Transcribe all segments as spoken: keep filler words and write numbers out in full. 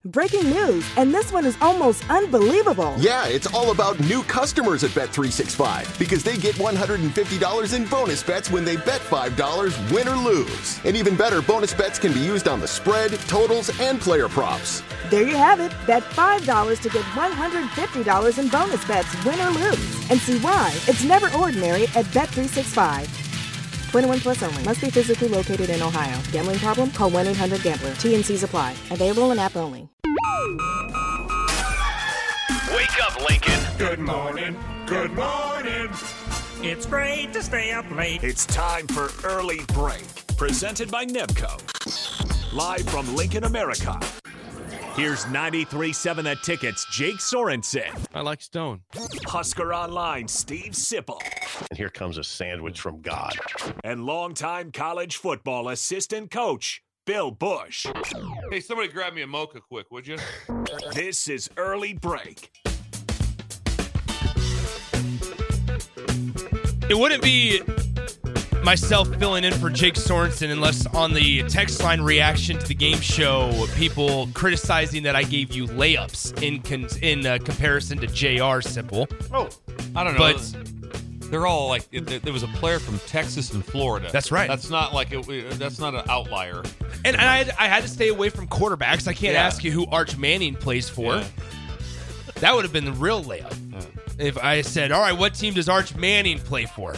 Breaking news, and this one is almost unbelievable. Yeah, it's all about new customers at Bet three sixty-five because they get one hundred fifty dollars in bonus bets when they bet five dollars, win or lose. And even better, bonus bets can be used on the spread, totals, and player props. There you have it. Bet five dollars to get one hundred fifty dollars in bonus bets, win or lose. And see why it's never ordinary at Bet three sixty-five. twenty-one plus only. Must be physically located in Ohio. Gambling problem? Call one eight hundred gambler. T N Cs apply. Available in app only. Wake up, Lincoln. Good morning. Good morning. It's great to stay up late. It's time for Early Break, presented by Nebco. Live from Lincoln, America. Here's ninety-three point seven The Ticket's Jake Sorensen. I like Stone. Husker Online, Steve Sipple. And here comes a sandwich from God. And longtime college football assistant coach, Bill Bush. Hey, somebody grab me a mocha quick, would you? This is Early Break. It wouldn't be myself filling in for Jake Sorensen unless on the text line reaction to the game show, people criticizing that I gave you layups in con- in uh, comparison to J R Sipple. Oh, I don't know. But they're all like, there was a player from Texas and Florida. That's right. That's not like, it, that's not an outlier. And, and I, had, I had to stay away from quarterbacks. I can't Yeah. ask you who Arch Manning plays for. Yeah. That would have been the real layup. Yeah. If I said, all right, what team does Arch Manning play for?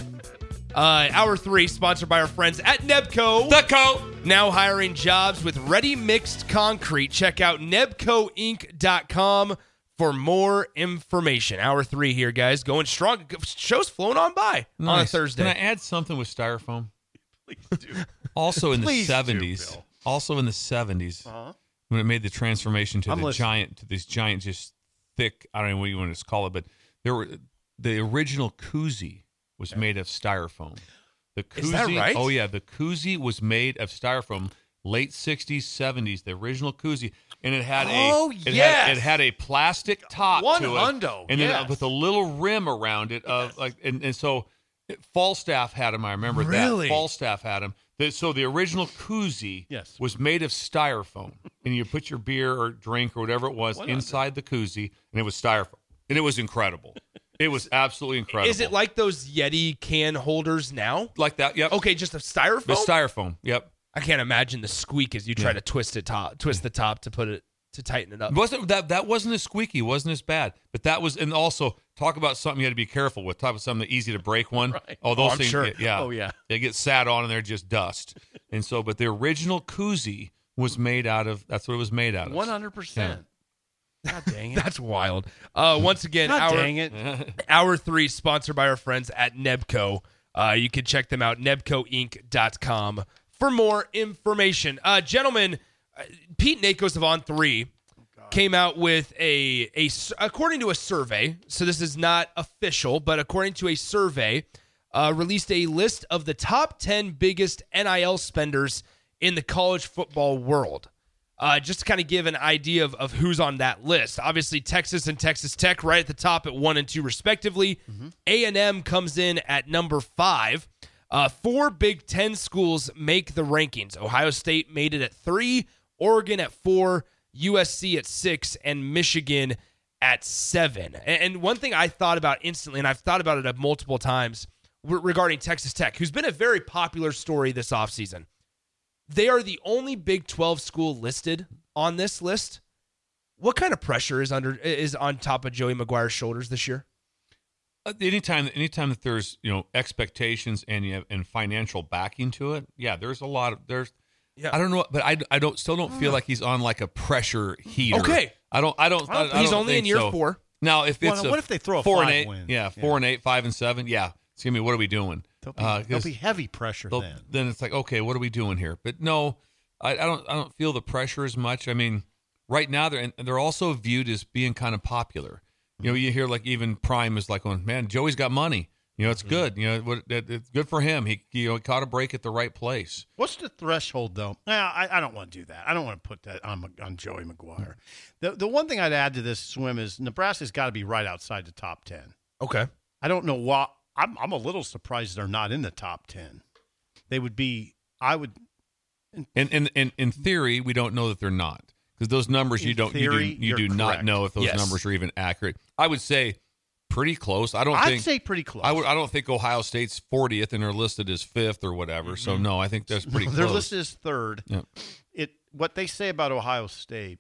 Uh, hour three, sponsored by our friends at Nebco. Nebco. Now hiring jobs with ready-mixed concrete. Check out nebco inc dot com for more information. Hour three here, guys. Going strong. Show's flown on by Nice. on a Thursday. Can I add something with styrofoam? Please do. Also in the Please do, seventies. Bill. Also in the seventies, Uh-huh. when it made the transformation to I'm the listening. giant, to these giant, just thick, I don't know what you want to call it, but there were the original koozie was made of styrofoam. The koozie, Is that right? Oh yeah, the koozie was made of styrofoam. Late sixties, seventies, the original koozie, and it had Oh, a it yes. had, it had a plastic top One to it, hundo, and then yes. with a little rim around it of like, and, and so Falstaff had them. I remember Really? that Falstaff had them. The, so the original koozie Yes. was made of styrofoam, and you put your beer or drink or whatever it was Why not? inside the koozie, and it was styrofoam, and it was incredible. It was absolutely incredible. Is it like those Yeti can holders now? like that? Yep. Okay, just a styrofoam? The styrofoam. Yep. I can't imagine the squeak as you try Yeah. to twist it top, twist the top to put it to tighten it up. Wasn't that that wasn't as squeaky, wasn't as bad, but that was, and also talk about something you had to be careful with. Talk about something easy to break one. Right. Oh, those Oh, I'm things, sure. get- yeah, Oh, yeah. they get sat on and they're just dust. And so, but the original koozie was made out of. That's what it was made out of. one hundred percent. God dang it. That's wild. Uh, once again, God our dang it. hour three sponsored by our friends at Nebco. Uh, you can check them out, nebco inc dot com for more information. Uh, gentlemen, uh, Pete Nakos of On three came out with a, a, according to a survey, so this is not official, but according to a survey, uh, released a list of the top ten biggest N I L spenders in the college football world. Uh, just to kind of give an idea of, of who's on that list. Obviously, Texas and Texas Tech right at the top at one and two, respectively. Mm-hmm. A and M comes in at number five. Uh, four Big Ten schools make the rankings. Ohio State made it at three, Oregon at four, U S C at six, and Michigan at seven. And, and one thing I thought about instantly, and I've thought about it multiple times re- regarding Texas Tech, who's been a very popular story this offseason. They are the only Big twelve school listed on this list. What kind of pressure is under is on top of Joey McGuire's shoulders this year? Uh, anytime, anytime that there's you know expectations and you have, and financial backing to it, yeah, there's a lot of there's. Yeah. I don't know, but I, I don't still don't feel like he's on like a pressure heater. Okay. I don't I don't. I don't He's I don't only think in year so. four. Now, if Well, it's now, a what if they throw a four five and eight, win? yeah, four Yeah. and eight, five and seven, yeah. Excuse me, what are we doing? There'll be, Uh, there'll 'cause be heavy pressure they'll- then. Then it's like, okay, what are we doing here? But no, I, I don't I don't feel the pressure as much. I mean, right now they're and they're also viewed as being kind of popular. You know, you hear like even Prime is like, going, man, Joey's got money. You know, it's Mm-hmm. good. You know, what it, it's good for him. He you know caught a break at the right place. What's the threshold, though? Nah, I, I don't want to do that. I don't want to put that on, on Joey McGuire. The the one thing I'd add to this swim is Nebraska's got to be right outside the top ten. Okay. I don't know why. I'm I'm a little surprised they're not in the top ten. They would be. I would. And in in in theory, we don't know that they're not because those numbers In you don't theory, you do you you're do not correct. know if those Yes. numbers are even accurate. I would say pretty close. I don't I'd think say pretty close. I would. I don't think Ohio State's fortieth and they're listed as fifth or whatever. Mm-hmm. So no, I think that's pretty They're close. listed as third. Yeah. It what they say about Ohio State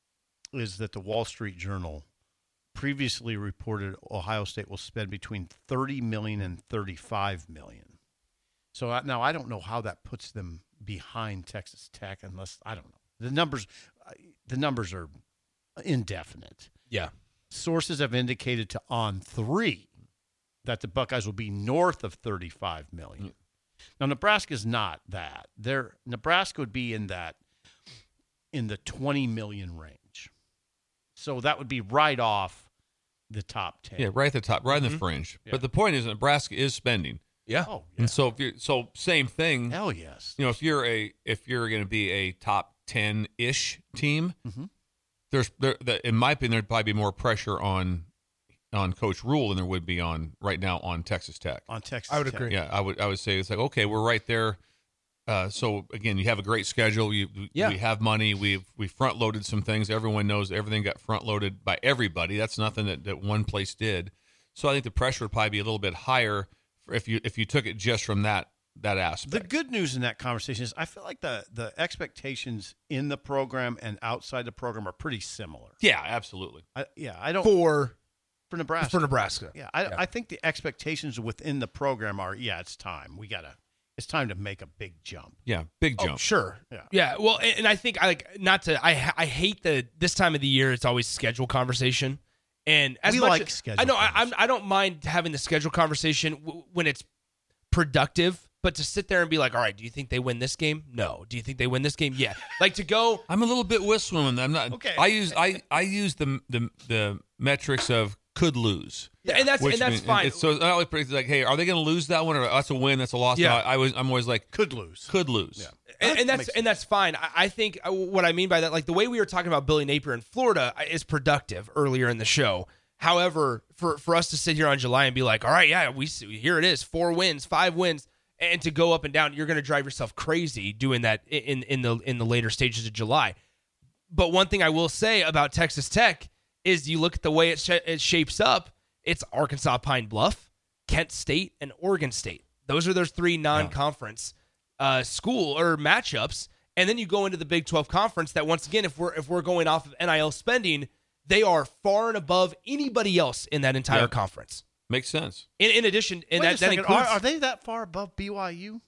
is that the Wall Street Journal previously reported Ohio State will spend between thirty million and thirty-five million. So I, now I don't know how that puts them behind Texas Tech, unless I don't know the numbers. uh, The numbers are indefinite. Yeah. Sources have indicated to On Three that the Buckeyes will be north of thirty-five million. Now Nebraska's not that. They're Nebraska would be in that in the twenty million range. So that would be right off the top ten. Yeah, right at the top, right in the fringe. But the point is, Nebraska is spending, Yeah. Oh, yeah. and so if you so same thing. Hell yes. You know, if you're a if you're going to be a top ten ish team, Mhm. there's there, the, in my opinion, there'd probably be more pressure on on Coach Rule than there would be on right now on Texas Tech. On Texas I would Tech. agree. Yeah, I would I would say it's like, okay, we're right there. Uh, so again, you have a great schedule. You, Yeah. We have money. We've we front loaded some things. Everyone knows everything got front loaded by everybody. That's nothing that, that one place did. So I think the pressure would probably be a little bit higher for if you if you took it just from that that aspect. The good news in that conversation is I feel like the the expectations in the program and outside the program are pretty similar. yeah, absolutely. I, yeah, I don't For for Nebraska. for Nebraska. Yeah, I, Yeah. I think the expectations within the program are yeah, it's time. We gotta. It's time to make a big jump. Yeah, big jump. Oh, sure. Yeah. Yeah. Well, and, and I think I like not to. I I hate the this time of the year. It's always schedule conversation, and as We much like as- schedule I know I, I'm. conversation. I don't mind having the schedule conversation w- when it's productive. But to sit there and be like, all right, do you think they win this game? No. Do you think they win this game? Yeah. Like to go. I'm a little bit with swimming. I'm not. Okay. I use I I use the the the metrics of could lose. And that's Which and that's mean- fine. It's, so I always predict like, hey, are they going to lose that one, or that's a win, that's a loss? Yeah. No, I was. I'm always like, Could lose. could lose. Yeah. and, and that's makes and that's fine. I, I think uh, what I mean by that, like the way we were talking about Billy Napier in Florida, uh, is productive earlier in the show. However, for for us to sit here on July and be like, all right, yeah, we here it is, four wins, five wins, and to go up and down, you're going to drive yourself crazy doing that in in the in the later stages of July. But one thing I will say about Texas Tech is you look at the way it, sh- it shapes up. It's Arkansas Pine Bluff, Kent State, and Oregon State. Those are their three non-conference uh, school or matchups. And then you go into the Big twelve conference. That once again, if we're if we're going off of N I L spending, they are far and above anybody else in that entire Yep. conference. Makes sense. In, in addition, and Wait a that, that second. includes Are, are they that far above B Y U?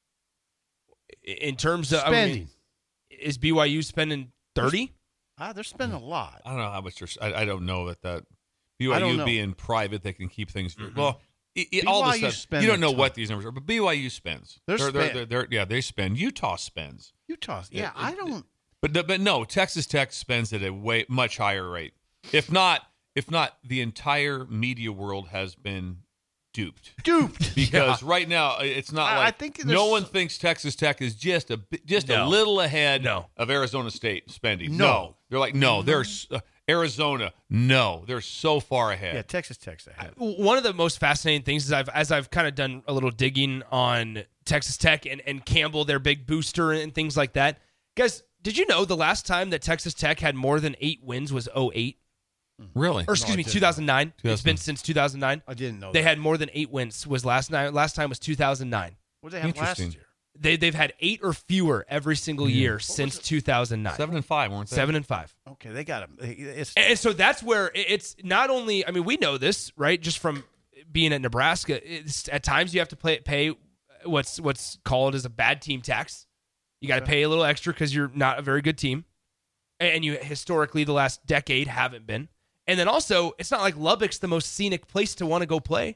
in terms of I Spending. mean, is B Y U spending thirty? Ah, they're spending a lot. I don't know how much. They're, I, I don't know that that I don't B Y U know. being private, they can keep things. Well, it, it, all B Y U this stuff. spend You don't a know ton. what these numbers are, but B Y U spends. They're they're, spend- they're, they're- yeah, they spend. Utah spends. Utah. Yeah, Yeah, I it- don't. But the- but no, Texas Tech spends at a way much higher rate. If not, if not, the entire media world has been duped. Duped. Because right now it's not I- like I think there's no one s- thinks Texas Tech is just a bi- just a No. little ahead No. of Arizona State spending. No. They're like no, they're s- uh, Arizona. No, they're so far ahead. Yeah, Texas Tech's ahead. One of the most fascinating things is I've as I've kind of done a little digging on Texas Tech and, and Campbell, their big booster and things like that. Guys, did you know the last time that Texas Tech had more than eight wins was oh eight? Really? Or excuse I me, didn't. two thousand nine. It's 2000. been since two thousand nine. I didn't know They that. had more than eight wins. Was last night? Last time was two thousand nine. What did they have last Interesting. year? They they've had eight or fewer every single year since two thousand nine. Seven and five, weren't they? Seven and five. Okay, they got them. It's And so that's where it- it's not only. I mean, we know this, right? Just from being at Nebraska, it's, at times you have to play, pay what's what's called as a bad team tax. You got to pay a little extra because you're not a very good team, and you historically the last decade haven't been. And then also, it's not like Lubbock's the most scenic place to want to go play.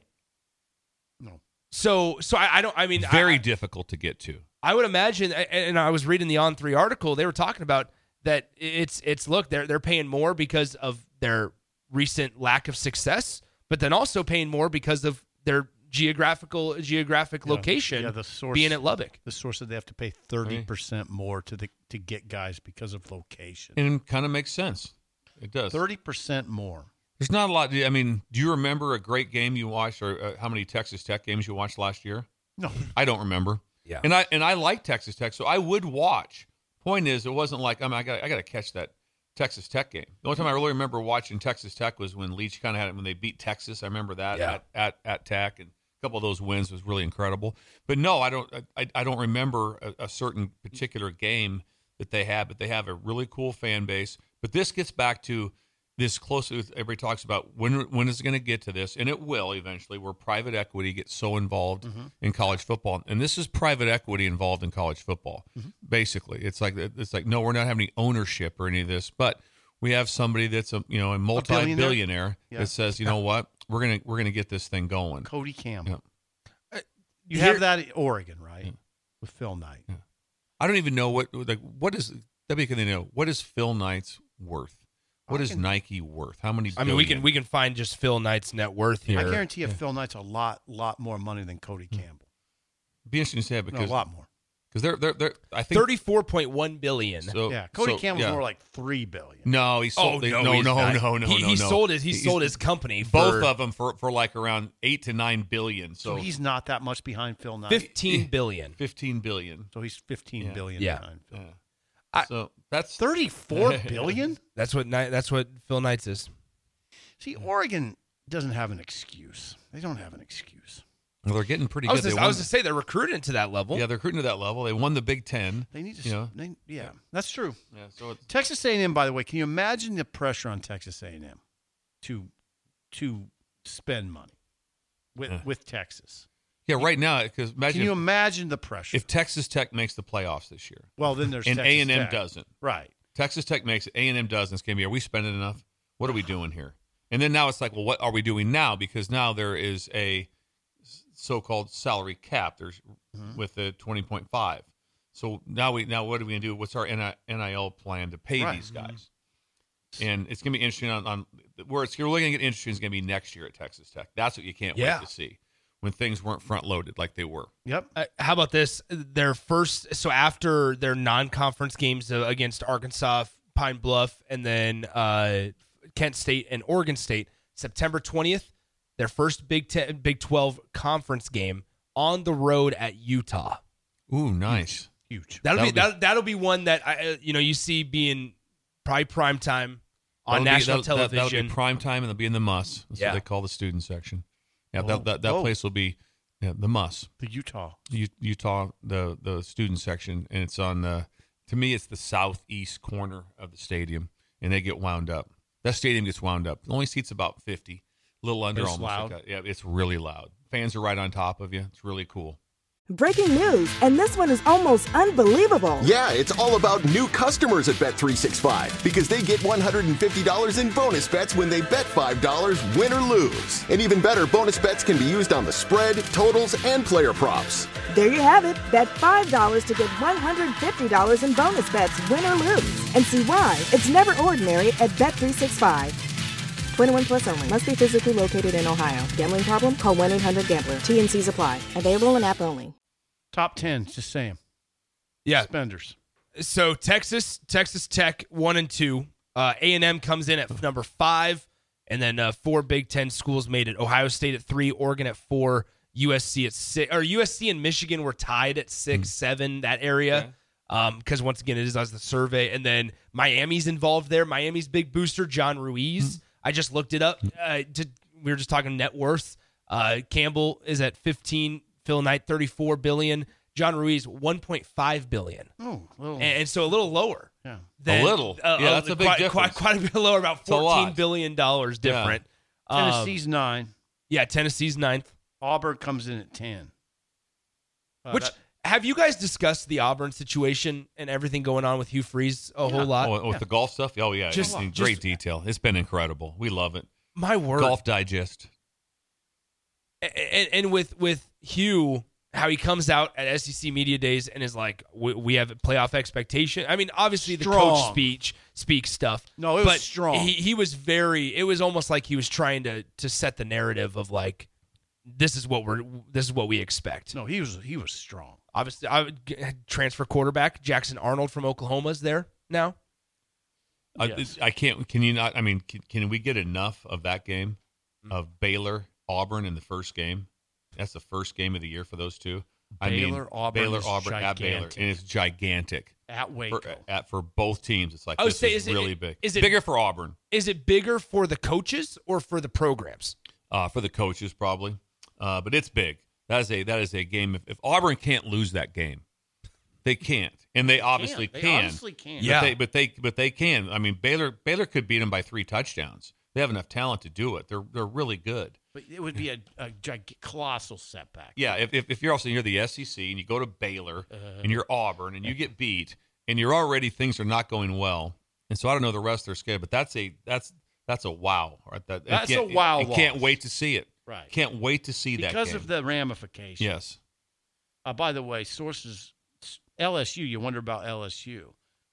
No. So, so I, I don't. I mean, Very I, difficult to get to. I would imagine, and I was reading the On Three article. They were talking about that. It's it's look, they're they're paying more because of their recent lack of success, but then also paying more because of their geographical geographic Yeah. location Yeah, the source- being at Lubbock. The source said they have to pay thirty percent more to the to get guys because of location. And it kind of makes sense. It does. Thirty percent more. There's not a lot. I mean, do you remember a great game you watched, or uh, how many Texas Tech games you watched last year? No. I don't remember. Yeah. And I and I like Texas Tech, so I would watch. Point is, it wasn't like I mean, I got I got to catch that Texas Tech game. The only time I really remember watching Texas Tech was when Leach kind of had it when they beat Texas. I remember that Yeah. at, at at Tech, and a couple of those wins was really incredible. But no, I don't. I, I don't remember a, a certain particular game that they had, but they have a really cool fan base. But this gets back to this closely. Everybody talks about when when is it going to get to this, and it will eventually, where private equity gets so involved mm-hmm. in college football, and this is private equity involved in college football. Mm-hmm. Basically, it's like it's like no, we're not having any ownership or any of this, but we have somebody that's a you know a multi-billionaire yeah. that says, you know what, we're gonna we're gonna get this thing going. Cody Campbell. Yeah. You have that in Oregon, right? Yeah. With Phil Knight. Yeah. I don't even know what like what is W can they know what is Phil Knight's worth? What I is can, Nike worth? How many? I mean, we can we can find just Phil Knight's net worth here. I guarantee you, yeah. Phil Knight's a lot lot more money than Cody Campbell. Be interesting to say because no, a lot more. Because they're they're they're I think thirty-four point one billion. So, yeah, Cody so, Campbell's yeah. more like three billion. No, he sold. Oh, they, no, no, he's no, not. no, no, he, no, he no. sold his he he's, sold his company. For both of them for for like around eight to nine billion. So, so he's not that much behind Phil Knight. Fifteen billion. Fifteen billion. So he's fifteen yeah. billion yeah. behind Phil. Yeah. I, so that's thirty-four billion. That's what that's what Phil Knight's is. See, Oregon doesn't have an excuse. They don't have an excuse. Well, they're getting pretty I was good. Just, I was to say they're recruiting to that level. Yeah, they're recruiting to that level. They won the Big Ten. They need to. You know? they, yeah, that's true. Yeah. So it's, Texas A and M, by the way, can you imagine the pressure on Texas A and M to to spend money with yeah. with Texas? Yeah, right now, because imagine can you if, imagine the pressure if Texas Tech makes the playoffs this year? Well, then there's and Texas A and M Tech. doesn't. Right. Texas Tech makes it. A and M doesn't. It's gonna be. Are we spending enough? What are we doing here? And then now it's like, well, what are we doing now? Because now there is a so-called salary cap. There's mm-hmm. with the twenty point five. So now we now what are we gonna do? What's our N I L plan to pay right. these guys? Mm-hmm. And it's gonna be interesting on, on where it's really gonna get interesting is gonna be next year at Texas Tech. That's what you can't yeah. wait to see when things weren't front-loaded like they were. Yep. Uh, how about this? Their first, so after their non-conference games uh, against Arkansas, Pine Bluff, and then uh, Kent State and Oregon State, September twentieth, their first Big Ten, Big twelve conference game on the road at Utah. Ooh, nice, huge. That'll, that'll be, that'll, that'll be one that I, uh, you know you see being probably prime time on that'll national be, that'll, television. That'll be prime time, and they'll be in the muss. That's yeah. what they call the student section. Yeah, oh. that that, that oh. place will be yeah, the muss. The Utah, U- Utah, the the student section, and it's on the. To me, it's the southeast corner of the stadium, and they get wound up. That stadium gets wound up. It only seats about fifty, a little under. It's almost loud. Like a, yeah, it's really loud. Fans are right on top of you. It's really cool. Breaking news, and this one is almost unbelievable. Yeah, it's all about new customers at Bet three sixty-five because they get one hundred fifty dollars in bonus bets when they bet five dollars, win or lose. And even better, bonus bets can be used on the spread, totals, and player props. There you have it. Bet five dollars to get one hundred fifty dollars in bonus bets, win or lose. And see why it's never ordinary at Bet three sixty-five. twenty-one plus only. Must be physically located in Ohio. Gambling problem? Call one eight hundred gambler. T N Cs apply. Available in app only. top ten, just saying. Yeah. Spenders. So Texas, Texas Tech, one and two. Uh, A and M comes in at number five, and then uh, four Big Ten schools made it. Ohio State at three, Oregon at four, U S C at six. Or U S C and Michigan were tied at six, mm. seven, that area. Because um, once again, it is as the survey. And then Miami's involved there. Miami's big booster, John Ruiz. Mm. I just looked it up. Uh, to, we were just talking net worth. Uh, Campbell is at fifteen. Phil Knight, thirty-four billion dollars. John Ruiz, one point five billion dollars. Oh, little. And, and so a little lower. Yeah. Than, a little. Uh, yeah, uh, that's a big quite, difference. Quite, quite a bit lower, about fourteen billion dollars different. Yeah. Tennessee's um, nine. Yeah, Tennessee's ninth. Auburn comes in at ten. Uh, Which, that, have you guys discussed the Auburn situation and everything going on with Hugh Freeze a Yeah. whole lot? Oh, with Yeah. the golf stuff? Oh, yeah. Just- Just, in just- great detail. It's been incredible. We love it. My word. Golf Digest. And, and with, with Hugh, how he comes out at S E C Media Days and is like, we, we have a playoff expectation. I mean, obviously the Strong. coach speech speaks stuff. No, it was but strong. He, he was very, it was almost like he was trying to to set the narrative of like, this is what we're, this is what we expect. no, he was he was strong. Obviously, I would g- transfer quarterback Jackson Arnold from Oklahoma's there now. Yes. I, I can't. Can you not? I mean, can, can we get enough of that game Mm-hmm. of Baylor Auburn in the first game? That's the first game of the year for those two. I mean, Baylor, Auburn Baylor, is Auburn at Baylor, gigantic. and it's gigantic At Waco. for, at, for both teams. It's like I would this say, is, is it- really big. is it- bigger for Auburn? Is it bigger for the coaches or for the programs? Uh, for the coaches, probably, uh, but it's big. That is a that is a game. If, if Auburn can't lose that game, they can't, and they obviously They can. honestly can. Yeah. But they, but they but they can. I mean, Baylor Baylor could beat them by three touchdowns. They have enough talent to do it. They're they're really good. But it would be a, a gig- colossal setback. Yeah, if, if if you're also you're the S E C and you go to Baylor Uh-huh. and you're Auburn and you get beat and you're already things are not going well, and so I don't know the rest of their schedule, but that's a that's that's a wow. Right? That you That's a can't- wow You can't loss. wait to see it. Right. Can't wait to see that Because game. of the ramifications. Yes. Uh, by the way, sources, L S U, you wonder about L S U.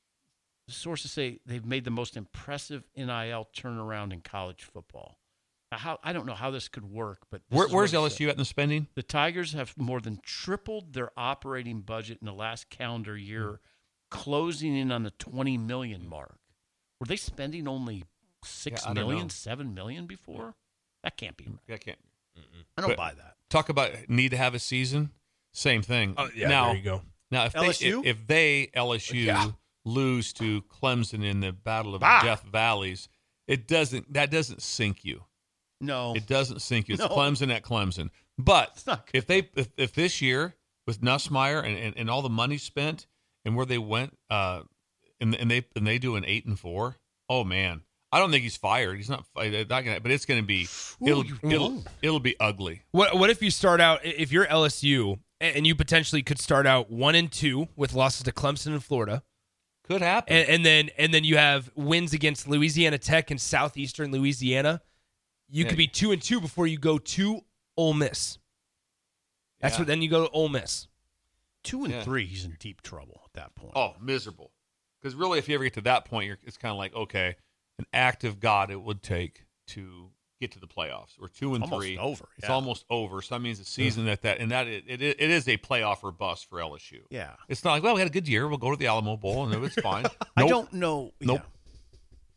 The sources say they've made the most impressive N I L turnaround in college football. Now, how I don't know how this could work, but this Where, is what where's it L S U said. at in the spending? The Tigers have more than tripled their operating budget in the last calendar year, closing in on the twenty million mark. Were they spending only six Yeah, I don't million, know. seven million before? That can't be. I can't. I don't But- buy that. Talk about need to have a season. Same thing. Oh, yeah, now, there you go. Now, if L S U? they if, if they L S U Yeah. lose to Clemson in the Battle of Ah. Death Valleys, it doesn't that doesn't sink you. No. It doesn't sink you. It's No. Clemson at Clemson. But It's not if they if, if this year with Nussmeier and, and, and all the money spent and where they went, uh, and and they and they do an eight and four, oh man, I don't think he's fired. He's not. Not gonna, but it's going to be. Ooh, It'll you it'll, don't. it'll be ugly. What what if you start out if you're L S U and you potentially could start out one and two with losses to Clemson and Florida, Could happen. and, and then and then you have wins against Louisiana Tech and Southeastern Louisiana. You Yeah. could be two and two before you go to Ole Miss. That's Yeah. what then you go to Ole Miss. Two and Yeah. three, he's in deep trouble at that point. Oh, miserable. Because really, if you ever get to that point, you're, it's kind of like, okay, an act of God it would take to get to the playoffs. We're two and Almost three. over, It's yeah. almost over. So that means the season that that and that it, it it is a playoff or bust for L S U. Yeah. It's not like, well, we had a good year. We'll go to the Alamo Bowl and it's fine. I Nope. don't know. Nope. yeah.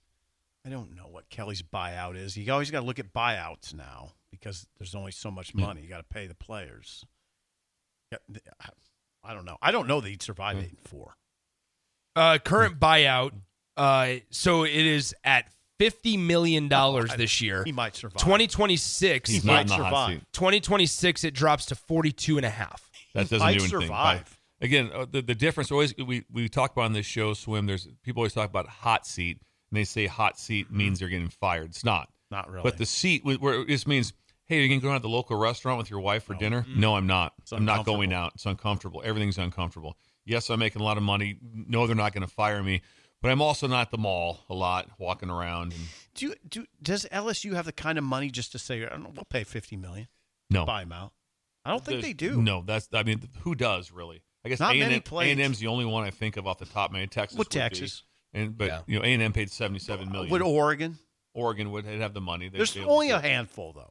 I don't know what Kelly's buyout is. You always got to look at buyouts now because there's only so much money. You got to pay the players. Yeah, th- I- I don't know. I don't know that he'd survive eight and four. Uh, current buyout. Uh, so it is at fifty million dollars I- this year. He might survive. twenty twenty-six. He's He not might in the hot survive. seat. twenty twenty-six it drops to forty-two and a half. That He doesn't might do anything. survive. But again, uh, the, the difference always we, we talk about on this show, Swim. There's people always talk about hot seat, and they say hot seat means they're getting fired. It's not. Not really. But the seat, wh- where it just means, hey, you're going to go out to the local restaurant with your wife for dinner? No, I'm not. It's I'm not going uncomfortable. out. It's uncomfortable. Everything's uncomfortable. Yes, I'm making a lot of money. No, they're not going to fire me. But I'm also not at the mall a lot, walking around. And do you, do does L S U have the kind of money just to say, I don't know, we'll pay fifty million no, buy him out? I don't think There's- they do. No, that's. I mean, who does really? I guess Not A and M, many plays. A and M's the only one I think of off the top. Man, Texas. With would be. Texas. and but Yeah. you know, A and M paid seventy-seven million. With Oregon, Oregon would have the money. They'd there's be able only to- a handful though.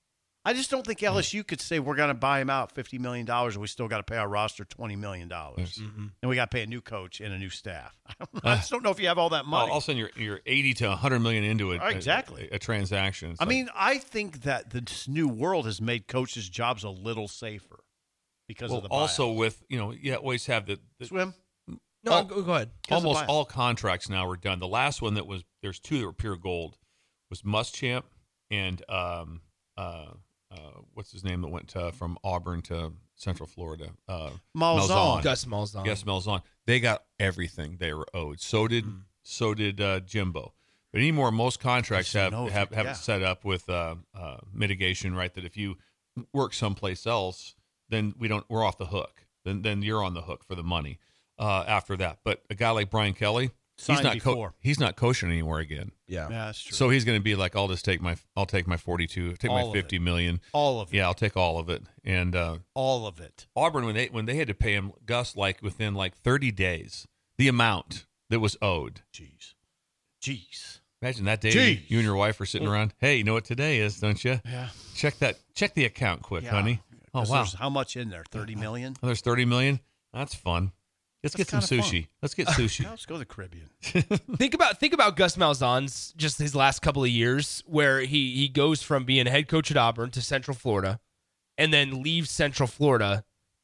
I just don't think L S U could say we're going to buy him out fifty million dollars and we still got to pay our roster twenty million dollars. Yes. And we got to pay a new coach and a new staff. I, don't know. I just don't know if you have all that All, money. all of a sudden, you're you're eighty to one hundred million into it. Exactly. a, a transaction. It's I like- mean, I think that this new world has made coaches' jobs a little safer because well, of the also buyouts. with you know, you always have the, the Swim. No, Oh. go, go ahead. Because of almost buyout. all contracts now are done. The last one that was there's two that were pure gold was Muschamp and um uh uh what's his name that went to, from Auburn to Central Florida. Uh, Malzahn. Gus Malzahn. Yes, Malzahn. They got everything they were owed. So did Hmm. so did uh, Jimbo. But anymore, most contracts I have know if have, you- have yeah. it set up with uh, uh, mitigation, right? That if you work someplace else, then we don't we're off the hook. Then then you're on the hook for the money uh, after that. But a guy like Brian Kelly, Signed he's not before. he's not coaching anymore again. Yeah. Yeah, that's true. So he's going to be like, I'll just take my I'll take my forty-two, take All my of fifty it. million. all of it. Yeah, I'll take all of it. And uh, All of it. Auburn, when they when they had to pay him, Gus, like within like thirty days, the amount that was owed. Jeez. Jeez. Imagine that day Jeez. you and your wife are sitting around. Hey, you know what today is, don't you? Yeah. Check that. Check the account quick, Yeah. honey. Oh 'Cause wow, There's how much in there? thirty million? oh, there's thirty million. That's fun. Let's That's get some kinda fun. sushi. Let's get sushi. Yeah, let's go to the Caribbean. Think about think about Gus Malzahn's just his last couple of years, where he he goes from being head coach at Auburn to Central Florida, and then leaves Central Florida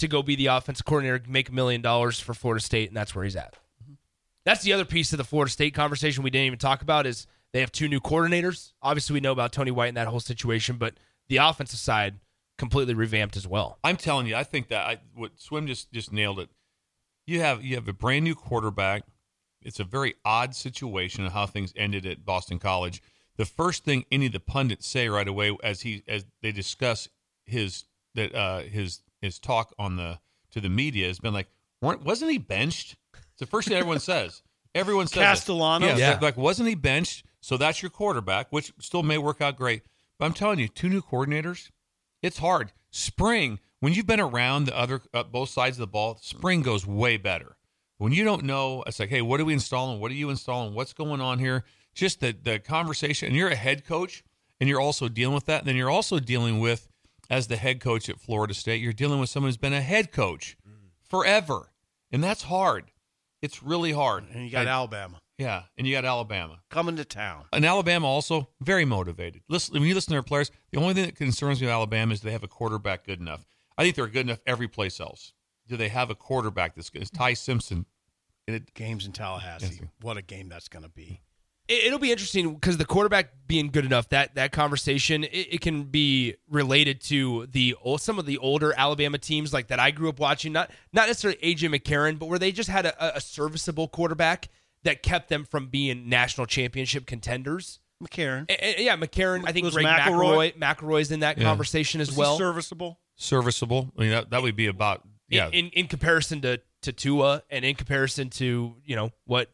to go be the offensive coordinator, make a million dollars for Florida State, and that's where he's at. Mm-hmm. That's the other piece of the Florida State conversation we didn't even talk about is they have two new coordinators. Obviously, we know about Tony White and that whole situation, but the offensive side completely revamped as well. I'm telling you, I think that I, what Swim just just nailed it. You have you have a brand new quarterback. It's a very odd situation of how things ended at Boston College. The first thing any of the pundits say right away as he as they discuss his that uh, his his talk on the to the media has been like, weren't wasn't he benched? It's the first thing everyone says. Everyone says Castellanos. Yeah, Yeah. like wasn't he benched? So that's your quarterback, which still may work out great. But I'm telling you, two new coordinators, it's hard. Spring, when you've been around the other uh, both sides of the ball, spring goes way better. When you don't know, it's like, hey, what are we installing? What are you installing? What's going on here? Just the the conversation. And you're a head coach, and you're also dealing with that. And then you're also dealing with, as the head coach at Florida State, you're dealing with someone who's been a head coach forever. And that's hard. It's really hard. And you got and, Alabama Yeah, and you got Alabama. coming to town. And Alabama also very motivated. Listen, when you listen to their players, the only thing that concerns me with Alabama is they have a quarterback good enough. I think they're good enough every place else. Do they have a quarterback that's good? It's Ty Simpson. And it, games in Tallahassee. Yes, sir. What a game that's going to be. It, it'll be interesting because the quarterback being good enough, that that conversation, it, it can be related to the old, some of the older Alabama teams like that I grew up watching. Not not necessarily A J McCarron, but where they just had a, a serviceable quarterback that kept them from being national championship contenders. McCarron. And, and, yeah, McCarron. I think Was Greg McElroy? McElroy, McElroy's in that Yeah. conversation as Was well. he serviceable? Serviceable. I mean, that, that would be about, yeah. In, in in comparison to to Tua, and in comparison to you know what,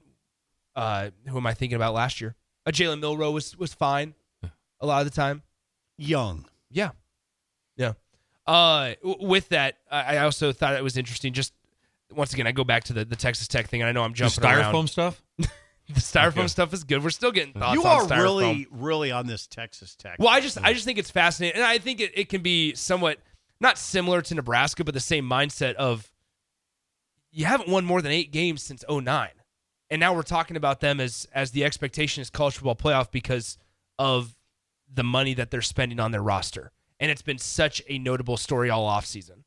uh, who am I thinking about last year? Uh, Jalen Milroe was was fine a lot of the time. Young. Yeah, yeah. Uh, w- with that, I I also thought it was interesting. Just once again, I go back to the, the Texas Tech thing, and I know I'm The jumping styrofoam around. stuff? The styrofoam Okay. stuff is good. We're still getting thoughts You on are styrofoam. really, really on this Texas Tech. Well, I just I just think it's fascinating, and I think it, it can be somewhat not similar to Nebraska, but the same mindset of you haven't won more than eight games since oh nine, and now we're talking about them as as the expectation is college football playoff because of the money that they're spending on their roster, and it's been such a notable story all offseason.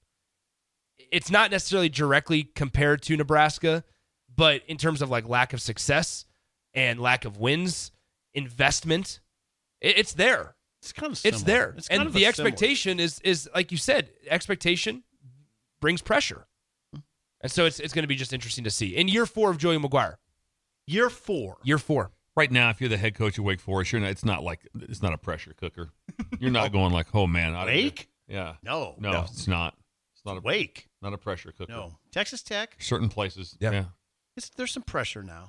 It's not necessarily directly compared to Nebraska, but in terms of like lack of success and lack of wins, investment, it, it's there. It's kind of It's similar. there. It's kind and of the a similar. expectation is is like you said, expectation brings pressure. And so it's it's going to be just interesting to see. In year four of Joey McGuire, Year four. year four. Right now, if you're the head coach of Wake Forest, you're not, it's not like, it's not a pressure cooker. You're not going like, oh, man. I don't- Wake? Yeah. No. No, No. it's not. It's not a, Wake. not a pressure cooker. No. Texas Tech. Certain places. Yeah. yeah. It's, there's some pressure now.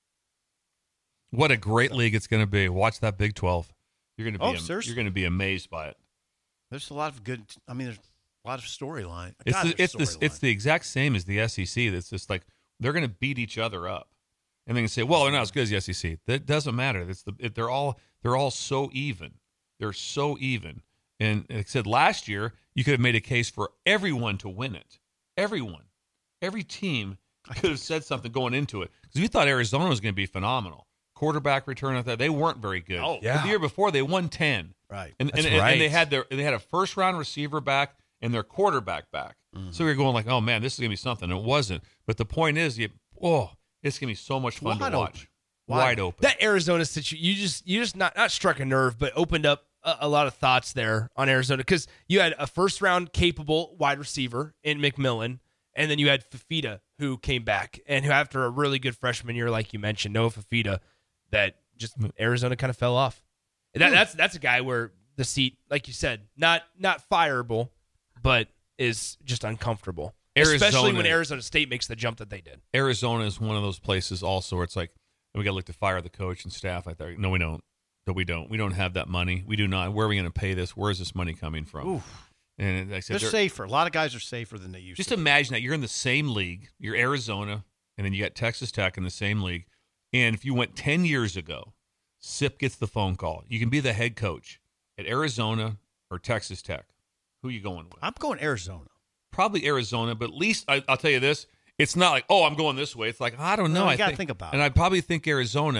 What a great league it's going to be. Watch that Big twelve. You're going to be Oh, am- seriously? you're going to be amazed by it. There's a lot of good. I mean, there's a lot of storyline. It's God, the, there's it's the, it's storyline. the exact same as the S E C. That's just like they're going to beat each other up, and they can say, "Well, they're not as good as the S E C." That doesn't matter. That's the it, they're all they're all so even. They're so even. And like I said, last year you could have made a case for everyone to win it. Everyone, every team could have said something going into it because we thought Arizona was going to be phenomenal. Quarterback return, I thought they weren't very good. Oh, yeah. But the year before they won ten. Right. And, That's and, and- right. and they had their they had a first round receiver back and their quarterback back. Mm-hmm. So we were going like, oh man, this is gonna be something. And it wasn't. But the point is, you oh, it's gonna be so much fun Wide to watch. open. Wide, Wide open. That Arizona situation, you just you just not not struck a nerve, but opened up a, a lot of thoughts there on Arizona because you had a first round capable wide receiver in McMillan, and then you had Fafita who came back and who after a really good freshman year, like you mentioned, Noah Fafita, that just Arizona kind of fell off. That, that's that's a guy where the seat, like you said, not not fireable, but is just uncomfortable. Especially Arizona- when Arizona State makes the jump that they did. Arizona is one of those places also where it's like we got to look to fire the coach and staff. I thought, no, we don't. No, we don't. We don't have that money. We do not. Where are we going to pay this? Where is this money coming from? Oof. And like I said, They're they're- safer. A lot of guys are safer than they used Just to. be. imagine that you're in the same league. You're Arizona, and then you got Texas Tech in the same league. And if you went ten years ago, Sip gets the phone call. You can be the head coach at Arizona or Texas Tech. Who are you going with? I'm going Arizona. Probably Arizona, but at least I, I'll tell you this. It's not like, oh, I'm going this way. It's like, I don't know. No, you I gotta think, think about And it. I probably think Arizona,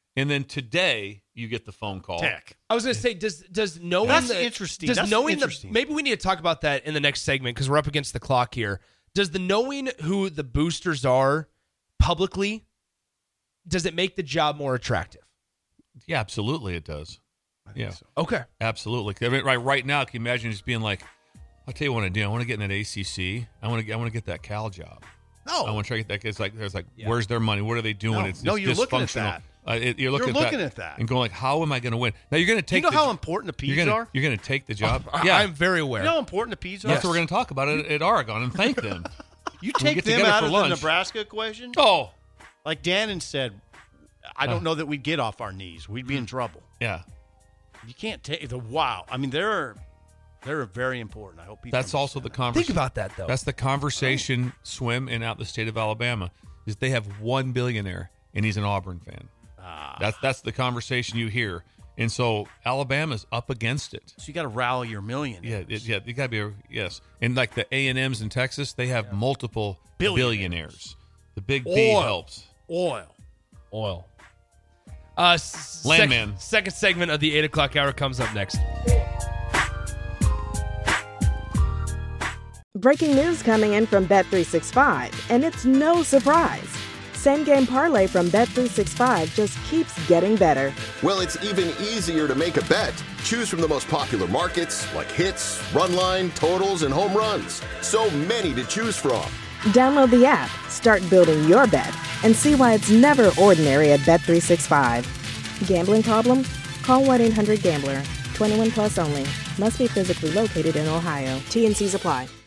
and then today you get the phone call. Tech. I was going to say, does does knowing That's the, interesting. Does That's knowing interesting. the maybe we need to talk about that in the next segment because we're up against the clock here. Does the knowing who the boosters are publicly, does it make the job more attractive? Yeah, absolutely it does. Yeah, so. Okay, absolutely. I mean, right right now, can you imagine just being like, I'll tell you what I do. I want to get in that A C C. I want to get, I want to get that Cal job. No. I want to try to get that. It's like there's like, Yeah. where's their money? What are they doing? No. It's, No, it's you're looking at dysfunctional. that. Uh, it, you're looking, You're at, looking that at that. and going like, how am I going to win? Now you're going to take. You know the, how important the you're P's gonna, are? You're going to take the job. I, yeah, I'm very aware. You know how important the P's are? That's what we're going to talk about at, at Oregon and thank them. You We'll take get them together out for of lunch. the Nebraska equation? Oh, Like Dannon said, I don't Uh. know that we'd get off our knees. We'd be in trouble. yeah. You can't take the wow. I mean, they're they're very important. I hope people That's also the understand conversation. Think about that though. That's the conversation swim in out the state of Alabama is they have one billionaire and he's an Auburn fan. Ah. That's that's the conversation you hear, and so Alabama's up against it. that. So you got to rally your million. Yeah, it, yeah, you got to be a, yes, and like the A and M's in Texas, they have multiple Billionaires. billionaires. The big B Oil. helps. Oil. Oil. Uh, s- Landman. sec- second segment of the eight o'clock hour comes up next. Breaking news coming in from Bet three sixty-five, and it's no surprise. Same game parlay from Bet three sixty-five just keeps getting better. Well, it's even easier to make a bet. Choose from the most popular markets like hits, run line, totals, and home runs. So many to choose from. Download the app, start building your bet, and see why it's never ordinary at Bet three sixty-five. Gambling problem? Call one eight hundred gambler. twenty-one plus only. Must be physically located in Ohio. T and C's apply.